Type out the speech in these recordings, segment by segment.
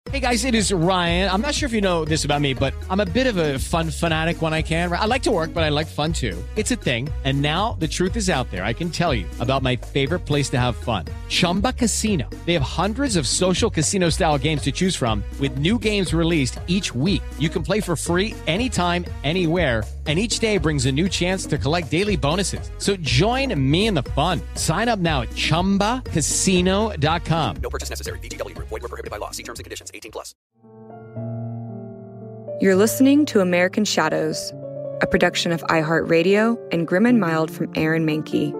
Hey guys, it is Ryan. I'm not sure if you know this about me, but I'm a bit of a fun fanatic when I can. I like to work, but I like fun too. It's a thing. And now the truth is out there. I can tell you about my favorite place to have fun. Chumba Casino. They have hundreds of social casino style games to choose from with new games released each week. You can play for free anytime, anywhere. And each day brings a new chance to collect daily bonuses. So join me in the fun. Sign up now at ChumbaCasino.com. No purchase necessary. VGW. Void where prohibited by law. See terms and conditions. 18+. You're listening to American Shadows, a production of iHeartRadio and Grim and Mild from Aaron Mahnke.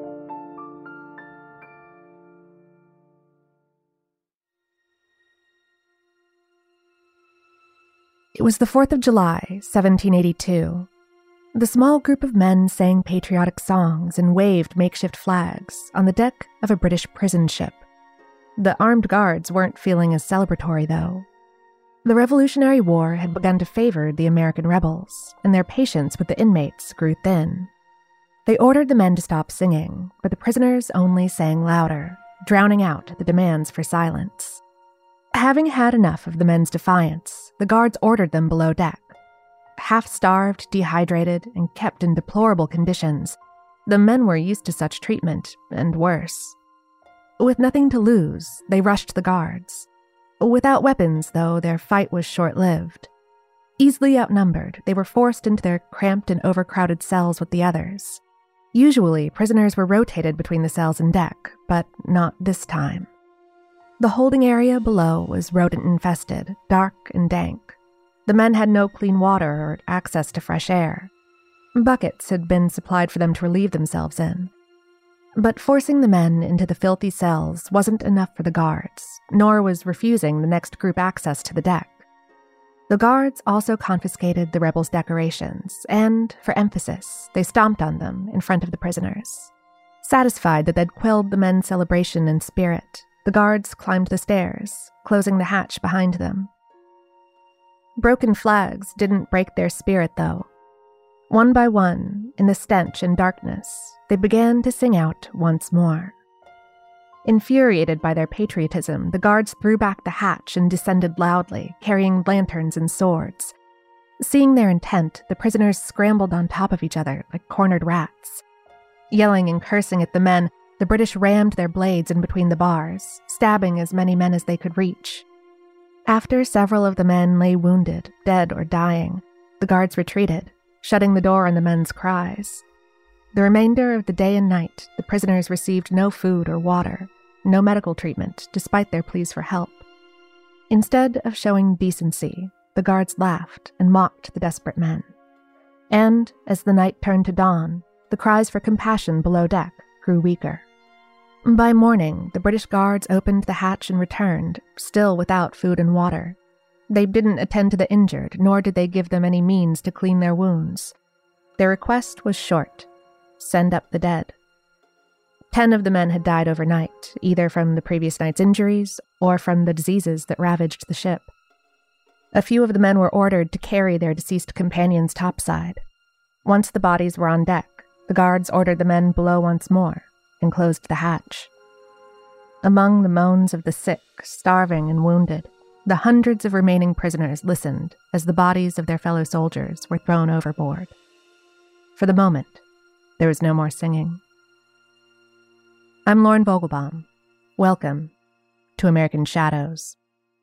It was the 4th of July, 1782. The small group of men sang patriotic songs and waved makeshift flags on the deck of a British prison ship. The armed guards weren't feeling as celebratory, though. The Revolutionary War had begun to favor the American rebels, and their patience with the inmates grew thin. They ordered the men to stop singing, but the prisoners only sang louder, drowning out the demands for silence. Having had enough of the men's defiance, the guards ordered them below deck. Half-starved, dehydrated, and kept in deplorable conditions, the men were used to such treatment, and worse. With nothing to lose, they rushed the guards. Without weapons, though, their fight was short-lived. Easily outnumbered, they were forced into their cramped and overcrowded cells with the others. Usually, prisoners were rotated between the cells and deck, but not this time. The holding area below was rodent-infested, dark and dank. The men had no clean water or access to fresh air. Buckets had been supplied for them to relieve themselves in. But forcing the men into the filthy cells wasn't enough for the guards, nor was refusing the next group access to the deck. The guards also confiscated the rebels' decorations, and, for emphasis, they stomped on them in front of the prisoners. Satisfied that they'd quelled the men's celebration and spirit, the guards climbed the stairs, closing the hatch behind them. Broken flags didn't break their spirit, though. One by one, in the stench and darkness, they began to sing out once more. Infuriated by their patriotism, the guards threw back the hatch and descended loudly, carrying lanterns and swords. Seeing their intent, the prisoners scrambled on top of each other like cornered rats. Yelling and cursing at the men, the British rammed their blades in between the bars, stabbing as many men as they could reach. After several of the men lay wounded, dead or dying, the guards retreated, shutting the door on the men's cries. The remainder of the day and night, the prisoners received no food or water, no medical treatment, despite their pleas for help. Instead of showing decency, the guards laughed and mocked the desperate men. And, as the night turned to dawn, the cries for compassion below deck grew weaker. By morning, the British guards opened the hatch and returned, still without food and water. They didn't attend to the injured, nor did they give them any means to clean their wounds. Their request was short: send up the dead. 10 of the men had died overnight, either from the previous night's injuries or from the diseases that ravaged the ship. A few of the men were ordered to carry their deceased companions topside. Once the bodies were on deck, the guards ordered the men below once more and closed the hatch. Among the moans of the sick, starving, and wounded, the hundreds of remaining prisoners listened as the bodies of their fellow soldiers were thrown overboard. For the moment, there was no more singing. I'm Lauren Vogelbaum. Welcome to American Shadows.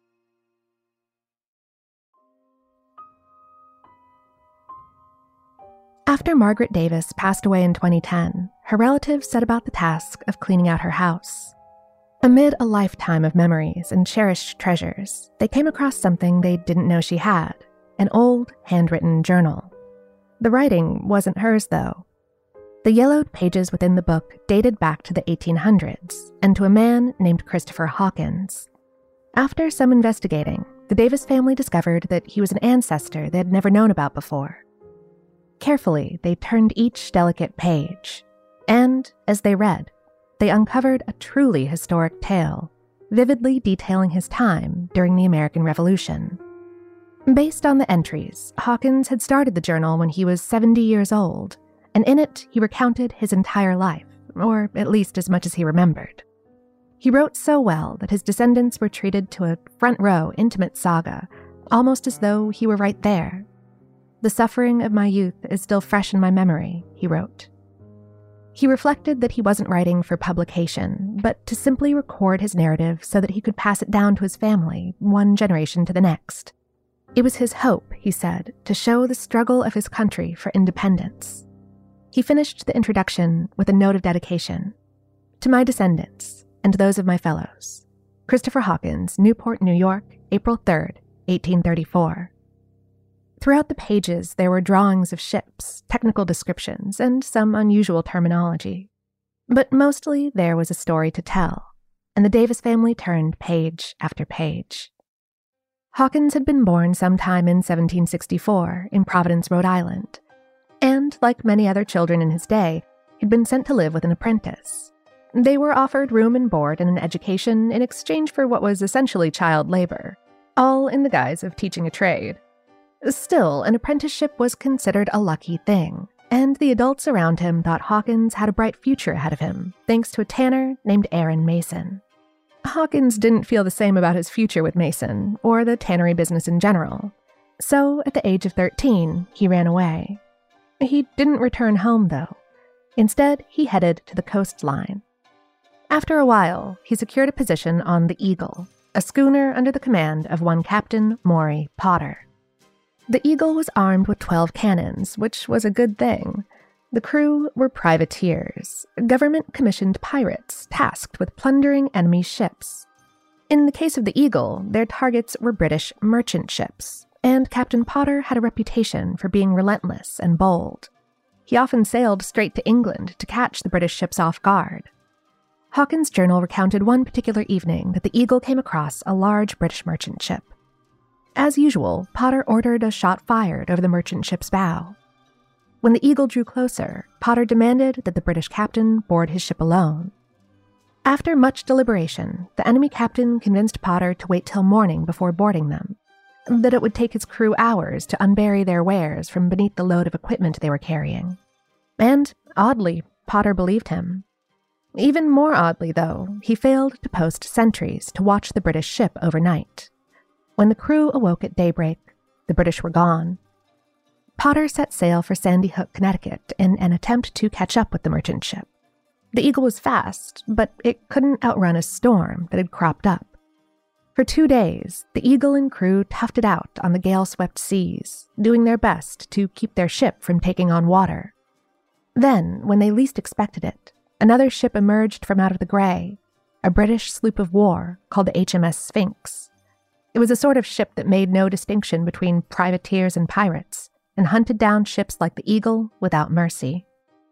After Margaret Davis passed away in 2010, her relatives set about the task of cleaning out her house. Amid a lifetime of memories and cherished treasures, they came across something they didn't know she had, an old, handwritten journal. The writing wasn't hers, though. The yellowed pages within the book dated back to the 1800s and to a man named Christopher Hawkins. After some investigating, the Davis family discovered that he was an ancestor they had never known about before. Carefully, they turned each delicate page, and, as they read, they uncovered a truly historic tale, vividly detailing his time during the American Revolution. Based on the entries, Hawkins had started the journal when he was 70 years old, and in it he recounted his entire life, or at least as much as he remembered. He wrote so well that his descendants were treated to a front-row, intimate saga, almost as though he were right there. "The suffering of my youth is still fresh in my memory," he wrote. He reflected that he wasn't writing for publication, but to simply record his narrative so that he could pass it down to his family, one generation to the next. It was his hope, he said, to show the struggle of his country for independence. He finished the introduction with a note of dedication. "To my descendants, and those of my fellows. Christopher Hawkins, Newport, New York, April 3rd, 1834. Throughout the pages, there were drawings of ships, technical descriptions, and some unusual terminology. But mostly there was a story to tell, and the Davis family turned page after page. Hawkins had been born sometime in 1764 in Providence, Rhode Island, and, like many other children in his day, he'd been sent to live with an apprentice. They were offered room and board and an education in exchange for what was essentially child labor, all in the guise of teaching a trade. Still, an apprenticeship was considered a lucky thing, and the adults around him thought Hawkins had a bright future ahead of him, thanks to a tanner named Aaron Mason. Hawkins didn't feel the same about his future with Mason, or the tannery business in general. So, at the age of 13, he ran away. He didn't return home, though. Instead, he headed to the coastline. After a while, he secured a position on the Eagle, a schooner under the command of one Captain Maury Potter. The Eagle was armed with 12 cannons, which was a good thing. The crew were privateers, government-commissioned pirates tasked with plundering enemy ships. In the case of the Eagle, their targets were British merchant ships, and Captain Potter had a reputation for being relentless and bold. He often sailed straight to England to catch the British ships off guard. Hawkins' journal recounted one particular evening that the Eagle came across a large British merchant ship. As usual, Potter ordered a shot fired over the merchant ship's bow. When the Eagle drew closer, Potter demanded that the British captain board his ship alone. After much deliberation, the enemy captain convinced Potter to wait till morning before boarding them, that it would take his crew hours to unbury their wares from beneath the load of equipment they were carrying. And, oddly, Potter believed him. Even more oddly, though, he failed to post sentries to watch the British ship overnight. When the crew awoke at daybreak, the British were gone. Potter set sail for Sandy Hook, Connecticut, in an attempt to catch up with the merchant ship. The Eagle was fast, but it couldn't outrun a storm that had cropped up. For 2 days, the Eagle and crew toughed it out on the gale-swept seas, doing their best to keep their ship from taking on water. Then, when they least expected it, another ship emerged from out of the gray, a British sloop of war called the HMS Sphinx. It was a sort of ship that made no distinction between privateers and pirates, and hunted down ships like the Eagle without mercy.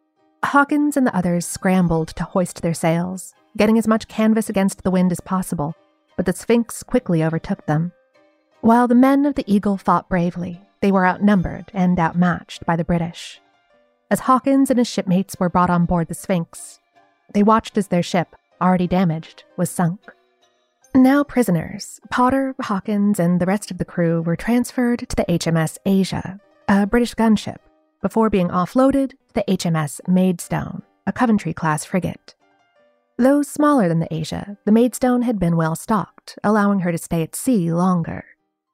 Hawkins and the others scrambled to hoist their sails, getting as much canvas against the wind as possible, but the Sphinx quickly overtook them. While the men of the Eagle fought bravely, they were outnumbered and outmatched by the British. As Hawkins and his shipmates were brought on board the Sphinx, they watched as their ship, already damaged, was sunk. Now prisoners, Potter, Hawkins, and the rest of the crew were transferred to the HMS Asia, a British gunship, before being offloaded to the HMS Maidstone, a Coventry-class frigate. Though smaller than the Asia, the Maidstone had been well stocked, allowing her to stay at sea longer.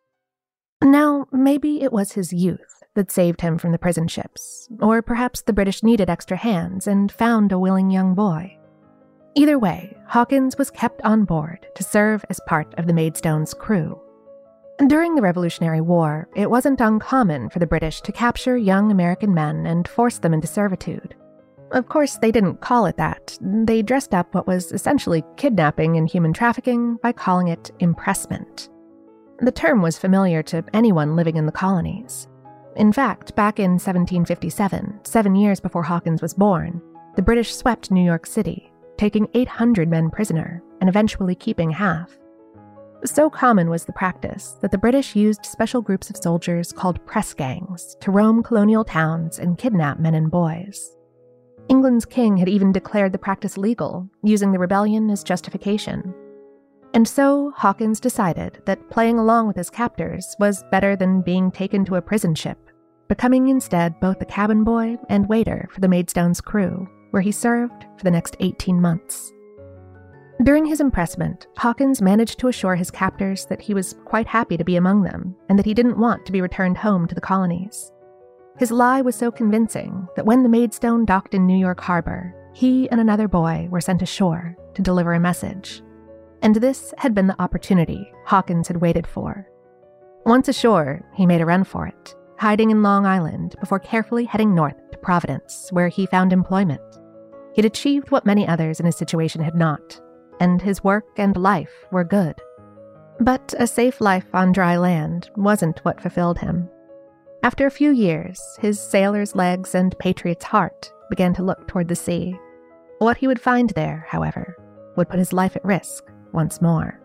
Now, maybe it was his youth that saved him from the prison ships, or perhaps the British needed extra hands and found a willing young boy. Either way, Hawkins was kept on board to serve as part of the Maidstone's crew. During the Revolutionary War, it wasn't uncommon for the British to capture young American men and force them into servitude. Of course, they didn't call it that. They dressed up what was essentially kidnapping and human trafficking by calling it impressment. The term was familiar to anyone living in the colonies. In fact, back in 1757, 7 years before Hawkins was born, the British swept New York City, taking 800 men prisoner and eventually keeping half. So common was the practice that the British used special groups of soldiers called press gangs to roam colonial towns and kidnap men and boys. England's king had even declared the practice legal, using the rebellion as justification. And so Hawkins decided that playing along with his captors was better than being taken to a prison ship, becoming instead both a cabin boy and waiter for the Maidstone's crew, where he served for the next 18 months. During his impressment, Hawkins managed to assure his captors that he was quite happy to be among them and that he didn't want to be returned home to the colonies. His lie was so convincing that when the Maidstone docked in New York Harbor, he and another boy were sent ashore to deliver a message. And this had been the opportunity Hawkins had waited for. Once ashore, he made a run for it, hiding in Long Island before carefully heading north to Providence, where he found employment. He'd achieved what many others in his situation had not, and his work and life were good. But a safe life on dry land wasn't what fulfilled him. After a few years, his sailor's legs and patriot's heart began to look toward the sea. What he would find there, however, would put his life at risk once more.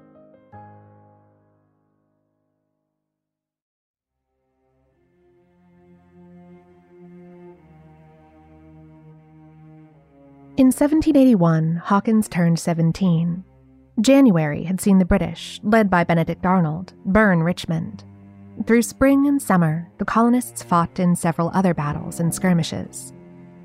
In 1781, Hawkins turned 17. January had seen the British, led by Benedict Arnold, burn Richmond. Through spring and summer, the colonists fought in several other battles and skirmishes.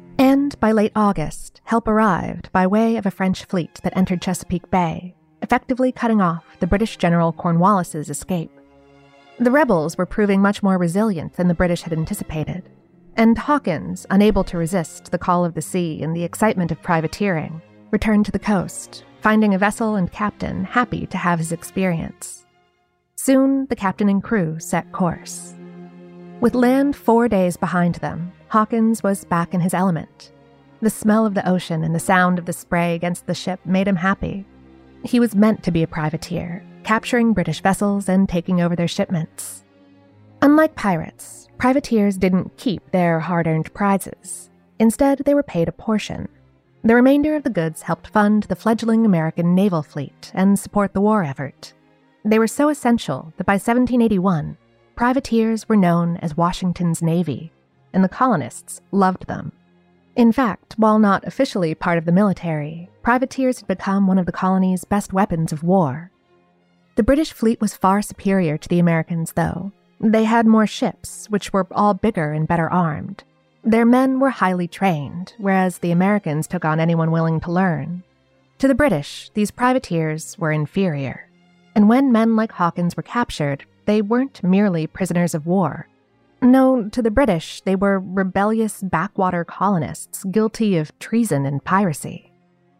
And by late August, help arrived by way of a French fleet that entered Chesapeake Bay, effectively cutting off the British General Cornwallis's escape. The rebels were proving much more resilient than the British had anticipated, and Hawkins, unable to resist the call of the sea and the excitement of privateering, returned to the coast, finding a vessel and captain happy to have his experience. Soon, the captain and crew set course. With land 4 days behind them, Hawkins was back in his element. The smell of the ocean and the sound of the spray against the ship made him happy. He was meant to be a privateer, capturing British vessels and taking over their shipments. Unlike pirates, privateers didn't keep their hard-earned prizes. Instead, they were paid a portion. The remainder of the goods helped fund the fledgling American naval fleet and support the war effort. They were so essential that by 1781, privateers were known as Washington's Navy, and the colonists loved them. In fact, while not officially part of the military, privateers had become one of the colony's best weapons of war. The British fleet was far superior to the Americans, though. They had more ships, which were all bigger and better armed. Their men were highly trained, whereas the Americans took on anyone willing to learn. To the British, these privateers were inferior. And when men like Hawkins were captured, they weren't merely prisoners of war. No, to the British, they were rebellious backwater colonists guilty of treason and piracy.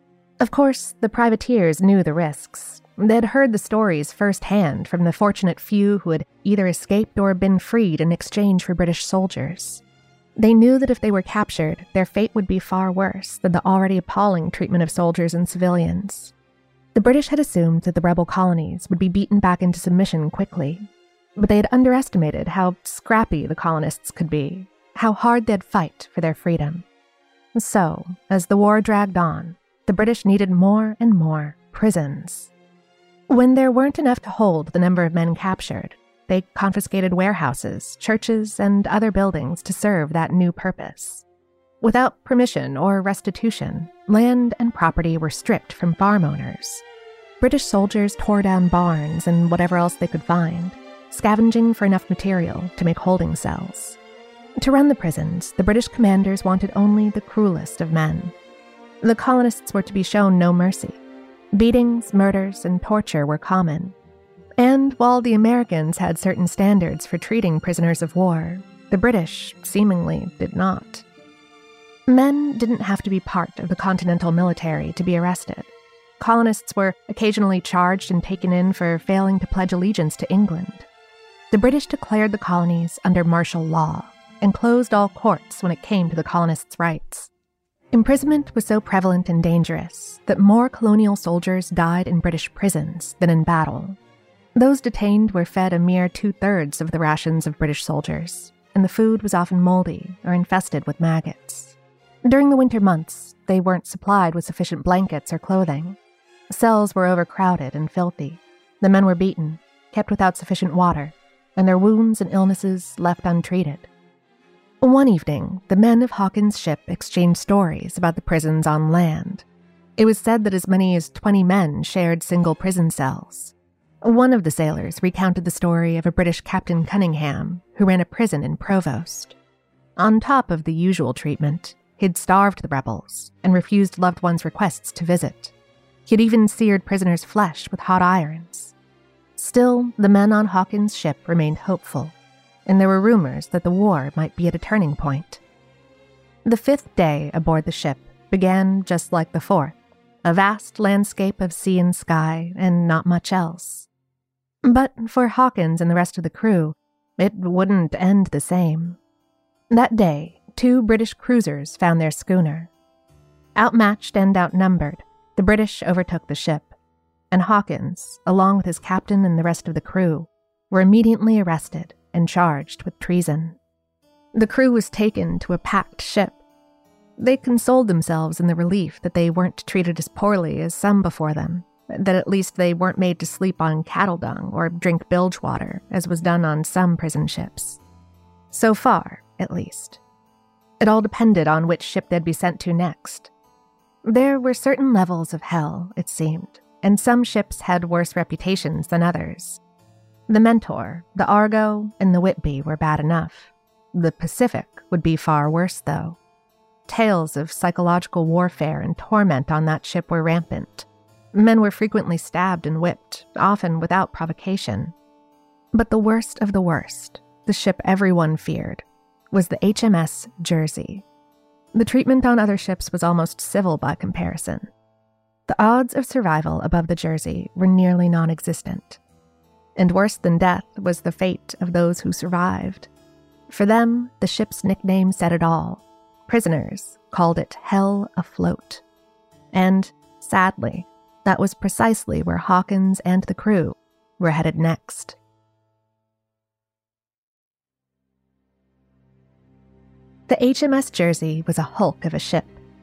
Of course, the privateers knew the risks. They'd heard the stories firsthand from the fortunate few who had either escaped or been freed in exchange for British soldiers. They knew that if they were captured, their fate would be far worse than the already appalling treatment of soldiers and civilians. The British had assumed that the rebel colonies would be beaten back into submission quickly, but they had underestimated how scrappy the colonists could be, how hard they'd fight for their freedom. So, as the war dragged on, the British needed more and more prisons. When there weren't enough to hold the number of men captured, they confiscated warehouses, churches, and other buildings to serve that new purpose. Without permission or restitution, land and property were stripped from farm owners. British soldiers tore down barns and whatever else they could find, scavenging for enough material to make holding cells. To run the prisons, the British commanders wanted only the cruelest of men. The colonists were to be shown no mercy. Beatings, murders, and torture were common. And while the Americans had certain standards for treating prisoners of war, the British seemingly did not. Men didn't have to be part of the Continental military to be arrested. Colonists were occasionally charged and taken in for failing to pledge allegiance to England. The British declared the colonies under martial law and closed all courts when it came to the colonists' rights. Imprisonment was so prevalent and dangerous that more colonial soldiers died in British prisons than in battle. Those detained were fed a mere 2/3 of the rations of British soldiers, and the food was often moldy or infested with maggots. During the winter months, they weren't supplied with sufficient blankets or clothing. Cells were overcrowded and filthy. The men were beaten, kept without sufficient water, and their wounds and illnesses left untreated. One evening, the men of Hawkins' ship exchanged stories about the prisons on land. It was said that as many as 20 men shared single prison cells. One of the sailors recounted the story of a British Captain Cunningham who ran a prison in Provost. On top of the usual treatment, he'd starved the rebels and refused loved ones' requests to visit. He had even seared prisoners' flesh with hot irons. Still, the men on Hawkins' ship remained hopeful, and there were rumors that the war might be at a turning point. The 5th day aboard the ship began just like the 4th, a vast landscape of sea and sky and not much else. But for Hawkins and the rest of the crew, it wouldn't end the same. That day, 2 British cruisers found their schooner. Outmatched and outnumbered, the British overtook the ship, and Hawkins, along with his captain and the rest of the crew, were immediately arrested and charged with treason. The crew was taken to a packed ship. They consoled themselves in the relief that they weren't treated as poorly as some before them, that at least they weren't made to sleep on cattle dung or drink bilge water, as was done on some prison ships. So far, at least. It all depended on which ship they'd be sent to next. There were certain levels of hell, it seemed, and some ships had worse reputations than others. The Mentor, the Argo, and the Whitby were bad enough. The Pacific would be far worse, though. Tales of psychological warfare and torment on that ship were rampant. Men were frequently stabbed and whipped, often without provocation. But the worst of the worst, the ship everyone feared, was the HMS Jersey. The treatment on other ships was almost civil by comparison. The odds of survival above the Jersey were nearly non-existent. And worse than death was the fate of those who survived. For them, the ship's nickname said it all. Prisoners called it Hell Afloat. And, sadly, that was precisely where Hawkins and the crew were headed next. The HMS Jersey was a hulk of a ship.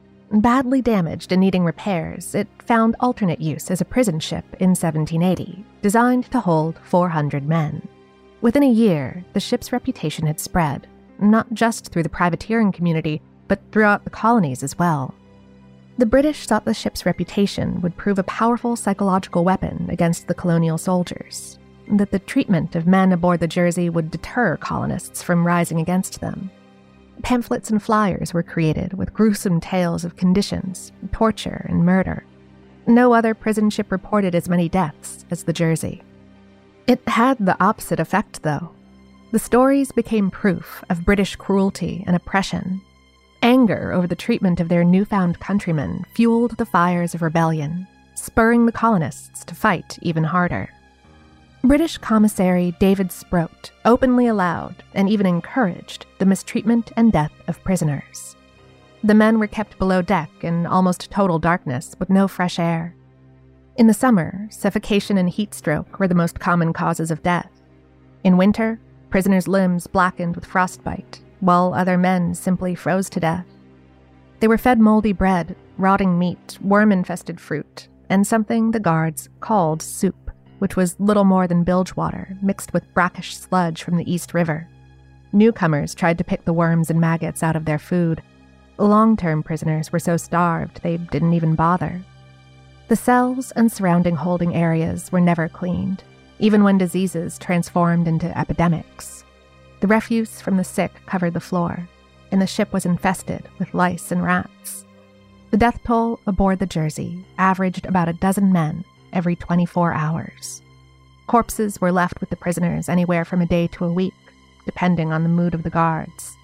Badly damaged and needing repairs, it found alternate use as a prison ship in 1780, designed to hold 400 men. Within a year, the ship's reputation had spread, not just through the privateering community, but throughout the colonies as well. The British thought the ship's reputation would prove a powerful psychological weapon against the colonial soldiers, that the treatment of men aboard the Jersey would deter colonists from rising against them. Pamphlets and flyers were created with gruesome tales of conditions, torture, and murder. No other prison ship reported as many deaths as the Jersey. It had the opposite effect, though. The stories became proof of British cruelty and oppression. Anger over the treatment of their newfound countrymen fueled the fires of rebellion, spurring the colonists to fight even harder. British Commissary David Sproat openly allowed and even encouraged the mistreatment and death of prisoners. The men were kept below deck in almost total darkness with no fresh air. In the summer, suffocation and heat stroke were the most common causes of death. In winter, prisoners' limbs blackened with frostbite, while other men simply froze to death. They were fed moldy bread, rotting meat, worm-infested fruit, and something the guards called soup, which was little more than bilge water mixed with brackish sludge from the East River. Newcomers tried to pick the worms and maggots out of their food. Long-term prisoners were so starved they didn't even bother. The cells and surrounding holding areas were never cleaned, even when diseases transformed into epidemics. The refuse from the sick covered the floor, and the ship was infested with lice and rats. The death toll aboard the Jersey averaged about a dozen men every 24 hours. Corpses were left with the prisoners anywhere from a day to a week, depending on the mood of the guards.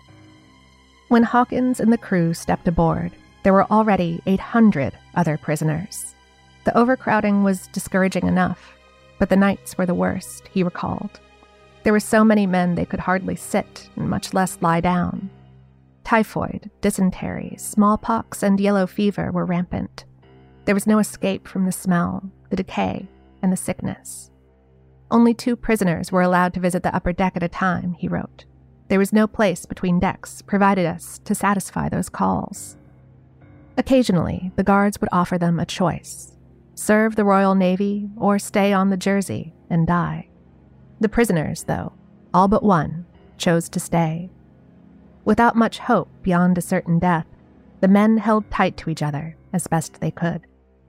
When Hawkins and the crew stepped aboard, there were already 800 other prisoners. The overcrowding was discouraging enough, but the nights were the worst, he recalled. There were so many men they could hardly sit, and much less lie down. Typhoid, dysentery, smallpox, and yellow fever were rampant. There was no escape from the smell, the decay, and the sickness. Only 2 prisoners were allowed to visit the upper deck at a time, he wrote. There was no place between decks provided us to satisfy those calls. Occasionally, the guards would offer them a choice: serve the Royal Navy or stay on the Jersey and die. The prisoners, though, all but one, chose to stay. Without much hope beyond a certain death, the men held tight to each other as best they could.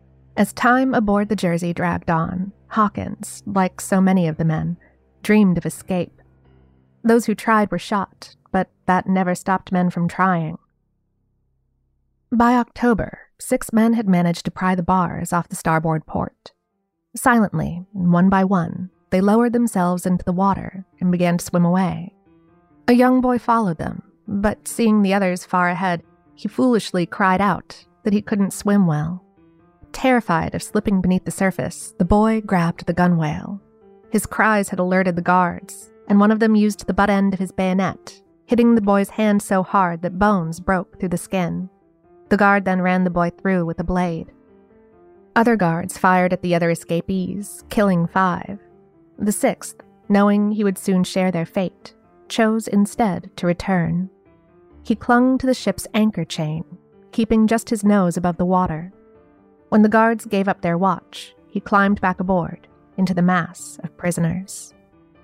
As time aboard the Jersey dragged on, Hawkins, like so many of the men, dreamed of escape. Those who tried were shot, but that never stopped men from trying. By October, 6 men had managed to pry the bars off the starboard port. Silently, one by one, they lowered themselves into the water and began to swim away. A young boy followed them, but seeing the others far ahead, he foolishly cried out that he couldn't swim well. Terrified of slipping beneath the surface, the boy grabbed the gunwale. His cries had alerted the guards, and one of them used the butt end of his bayonet, hitting the boy's hand so hard that bones broke through the skin. The guard then ran the boy through with a blade. Other guards fired at the other escapees, killing 5. The 6th, knowing he would soon share their fate, chose instead to return. He clung to the ship's anchor chain, keeping just his nose above the water. When the guards gave up their watch, he climbed back aboard into the mass of prisoners.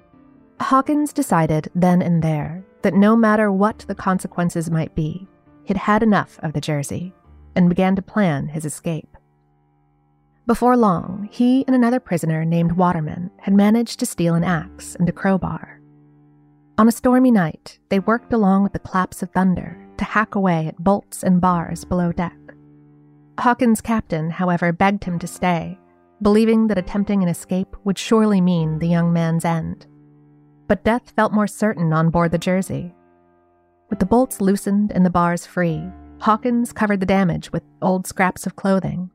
Hawkins decided then and there that no matter what the consequences might be, he'd had enough of the Jersey and began to plan his escape. Before long, he and another prisoner named Waterman had managed to steal an axe and a crowbar. On a stormy night, they worked along with the claps of thunder to hack away at bolts and bars below deck. Hawkins' captain, however, begged him to stay, believing that attempting an escape would surely mean the young man's end. But death felt more certain on board the Jersey. With the bolts loosened and the bars free, Hawkins covered the damage with old scraps of clothing.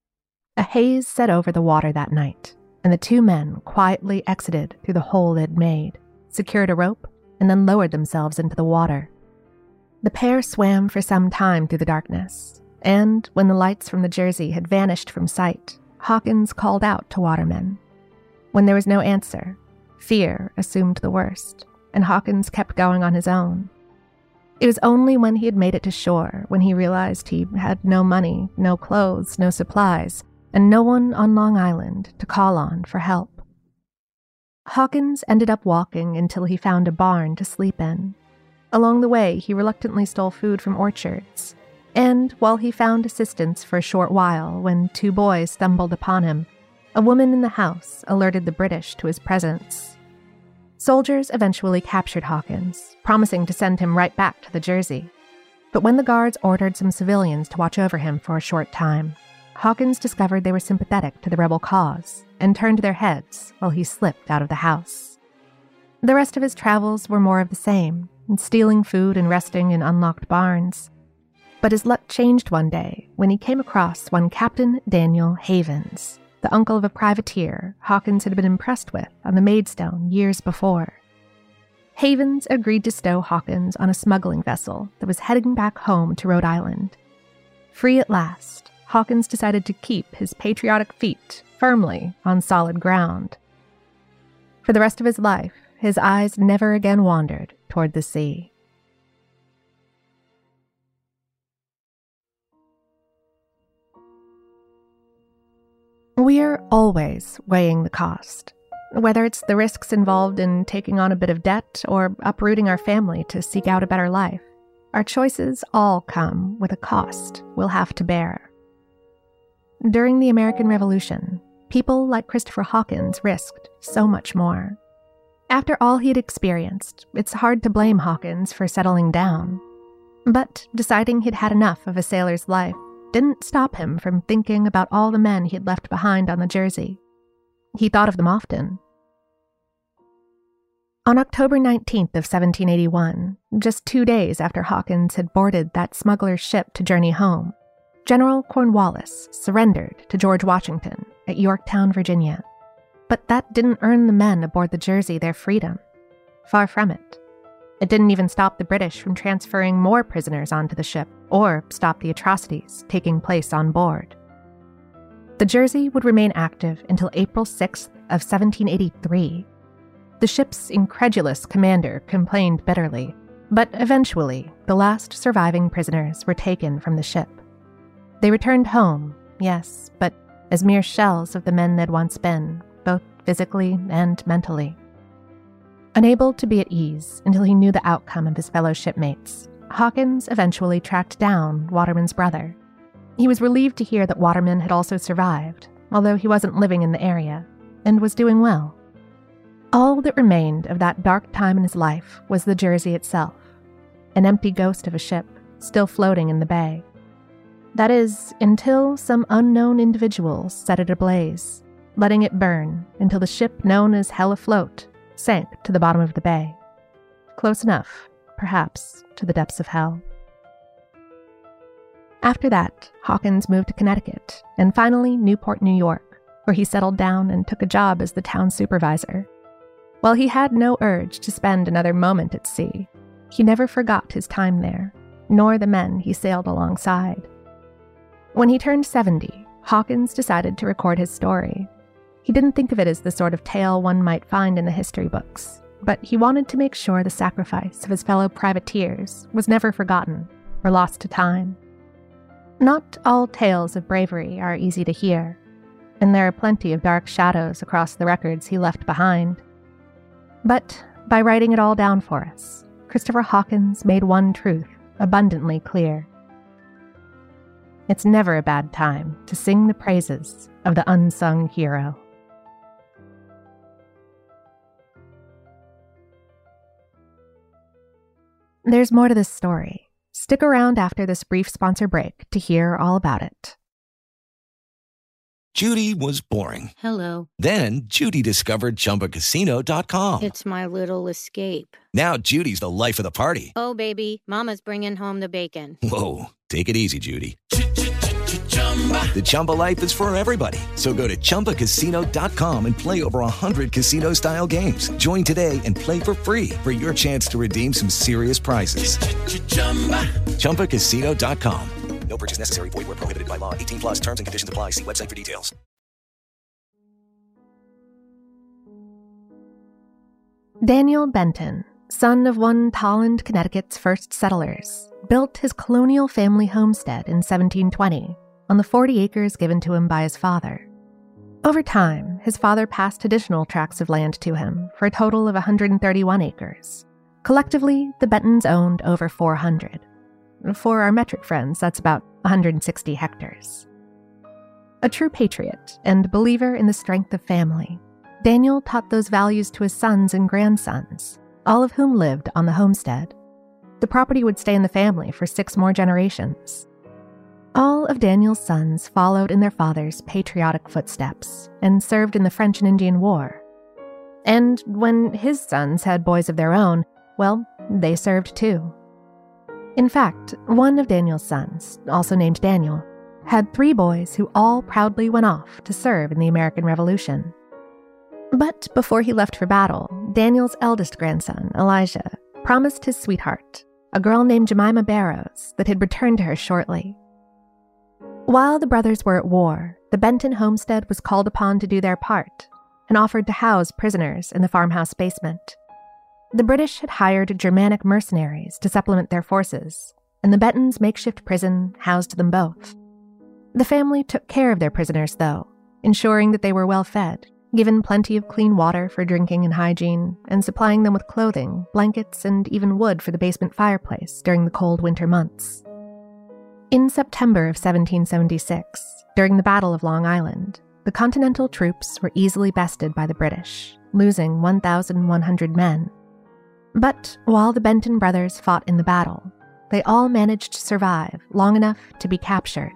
A haze set over the water that night, and the 2 men quietly exited through the hole they'd made, secured a rope, and then lowered themselves into the water. The pair swam for some time through the darkness, and when the lights from the Jersey had vanished from sight, Hawkins called out to Waterman. When there was no answer, fear assumed the worst, and Hawkins kept going on his own. It was only when he had made it to shore when he realized he had no money, no clothes, no supplies, and no one on Long Island to call on for help. Hawkins ended up walking until he found a barn to sleep in. Along the way, he reluctantly stole food from orchards, and while he found assistance for a short while when 2 boys stumbled upon him, a woman in the house alerted the British to his presence. Soldiers eventually captured Hawkins, promising to send him right back to the Jersey. But when the guards ordered some civilians to watch over him for a short time, Hawkins discovered they were sympathetic to the rebel cause and turned their heads while he slipped out of the house. The rest of his travels were more of the same, stealing food and resting in unlocked barns. But his luck changed one day when he came across one Captain Daniel Havens, the uncle of a privateer Hawkins had been impressed with on the Maidstone years before. Havens agreed to stow Hawkins on a smuggling vessel that was heading back home to Rhode Island. Free at last, Hawkins decided to keep his patriotic feet firmly on solid ground. For the rest of his life, his eyes never again wandered toward the sea. We're always weighing the cost, whether it's the risks involved in taking on a bit of debt or uprooting our family to seek out a better life. Our choices all come with a cost we'll have to bear. During the American Revolution, people like Christopher Hawkins risked so much more. After all he had experienced, it's hard to blame Hawkins for settling down. But deciding he'd had enough of a sailor's life didn't stop him from thinking about all the men he had left behind on the Jersey. He thought of them often. On October 19th of 1781, just 2 days after Hawkins had boarded that smuggler's ship to journey home, General Cornwallis surrendered to George Washington at Yorktown, Virginia. But that didn't earn the men aboard the Jersey their freedom. Far from it. It didn't even stop the British from transferring more prisoners onto the ship or stop the atrocities taking place on board. The Jersey would remain active until April 6th of 1783. The ship's incredulous commander complained bitterly, but eventually the last surviving prisoners were taken from the ship. They returned home, yes, but as mere shells of the men they'd once been, both physically and mentally. Unable to be at ease until he knew the outcome of his fellow shipmates, Hawkins eventually tracked down Waterman's brother. He was relieved to hear that Waterman had also survived, although he wasn't living in the area, and was doing well. All that remained of that dark time in his life was the Jersey itself, an empty ghost of a ship still floating in the bay. That is, until some unknown individual set it ablaze, letting it burn until the ship known as Hell Afloat sank to the bottom of the bay. Close enough, perhaps, to the depths of hell. After that, Hawkins moved to Connecticut, and finally Newport, New York, where he settled down and took a job as the town supervisor. While he had no urge to spend another moment at sea, he never forgot his time there, nor the men he sailed alongside. When he turned 70, Hawkins decided to record his story. He didn't think of it as the sort of tale one might find in the history books, but he wanted to make sure the sacrifice of his fellow privateers was never forgotten or lost to time. Not all tales of bravery are easy to hear, and there are plenty of dark shadows across the records he left behind. But by writing it all down for us, Christopher Hawkins made one truth abundantly clear. It's never a bad time to sing the praises of the unsung hero. There's more to this story. Stick around after this brief sponsor break to hear all about it. Judy was boring. Hello. Then Judy discovered ChumbaCasino.com. It's my little escape. Now Judy's the life of the party. Oh, baby, mama's bringing home the bacon. Whoa, take it easy, Judy. The Chumba life is for everybody. So go to ChumbaCasino.com and play over 100 casino-style games. Join today and play for free for your chance to redeem some serious prizes. ChumbaCasino.com. No purchase necessary. Void where prohibited by law. 18 plus terms and conditions apply. See website for details. Daniel Benton, son of one Tolland, Connecticut's first settlers, built his colonial family homestead in 1720 on the 40 acres given to him by his father. Over time, his father passed additional tracts of land to him for a total of 131 acres. Collectively, the Bentons owned over 400. For our metric friends, that's about 160 hectares. A true patriot and believer in the strength of family, Daniel taught those values to his sons and grandsons, all of whom lived on the homestead. The property would stay in the family for 6 more generations. All of Daniel's sons followed in their father's patriotic footsteps and served in the French and Indian War. And when his sons had boys of their own, well, they served too. In fact, one of Daniel's sons, also named Daniel, had 3 boys who all proudly went off to serve in the American Revolution. But before he left for battle, Daniel's eldest grandson, Elijah, promised his sweetheart, a girl named Jemima Barrows, that he'd return to her shortly. While the brothers were at war, the Benton homestead was called upon to do their part and offered to house prisoners in the farmhouse basement. The British had hired Germanic mercenaries to supplement their forces, and the Bentons' makeshift prison housed them both. The family took care of their prisoners, though, ensuring that they were well fed, given plenty of clean water for drinking and hygiene, and supplying them with clothing, blankets, and even wood for the basement fireplace during the cold winter months. In September of 1776, during the Battle of Long Island, the Continental troops were easily bested by the British, losing 1,100 men. But while the Benton brothers fought in the battle, they all managed to survive long enough to be captured.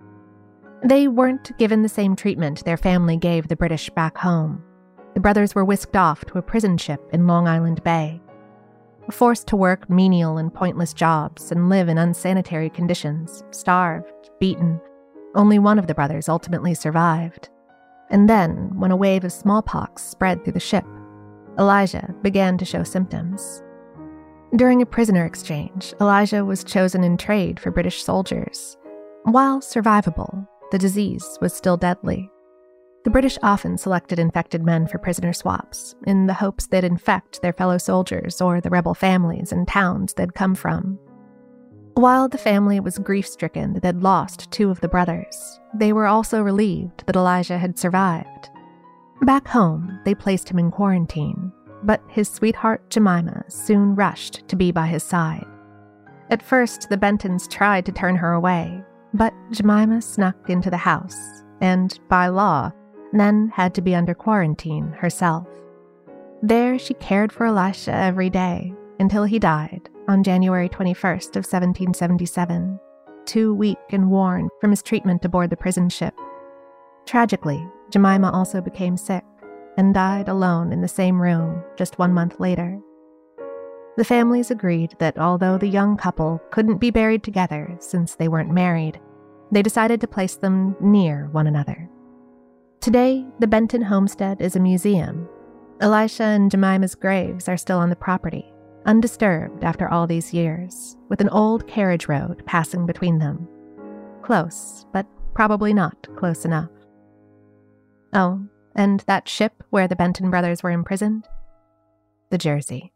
They weren't given the same treatment their family gave the British back home. The brothers were whisked off to a prison ship in Long Island Bay. Forced to work menial and pointless jobs and live in unsanitary conditions, starved, beaten, only one of the brothers ultimately survived. And then, when a wave of smallpox spread through the ship, Elijah began to show symptoms. During a prisoner exchange, Elijah was chosen in trade for British soldiers. While survivable, the disease was still deadly. The British often selected infected men for prisoner swaps, in the hopes they'd infect their fellow soldiers or the rebel families and towns they'd come from. While the family was grief-stricken that they'd lost 2 of the brothers, they were also relieved that Elijah had survived. Back home, they placed him in quarantine, but his sweetheart Jemima soon rushed to be by his side. At first, the Bentons tried to turn her away, but Jemima snuck into the house, and, by law, then had to be under quarantine herself. There she cared for Elisha every day, until he died on January 21st of 1777. too weak and worn from his treatment aboard the prison ship. Tragically, Jemima also became sick and died alone in the same room just 1 month later. The families agreed that although the young couple couldn't be buried together since they weren't married, they decided to place them near one another. Today, the Benton homestead is a museum. Elisha and Jemima's graves are still on the property, undisturbed after all these years, with an old carriage road passing between them. Close, but probably not close enough. Oh, and that ship where the Benton brothers were imprisoned? The Jersey.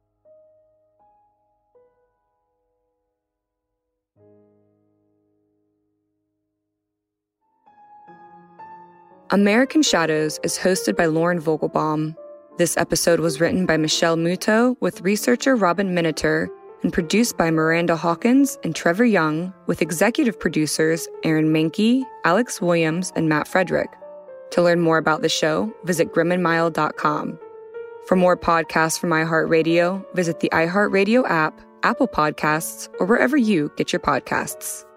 American Shadows is hosted by Lauren Vogelbaum. This episode was written by Michelle Muto with researcher Robin Miniter and produced by Miranda Hawkins and Trevor Young with executive producers Aaron Mahnke, Alex Williams, and Matt Frederick. To learn more about the show, visit grimandmild.com. For more podcasts from iHeartRadio, visit the iHeartRadio app, Apple Podcasts, or wherever you get your podcasts.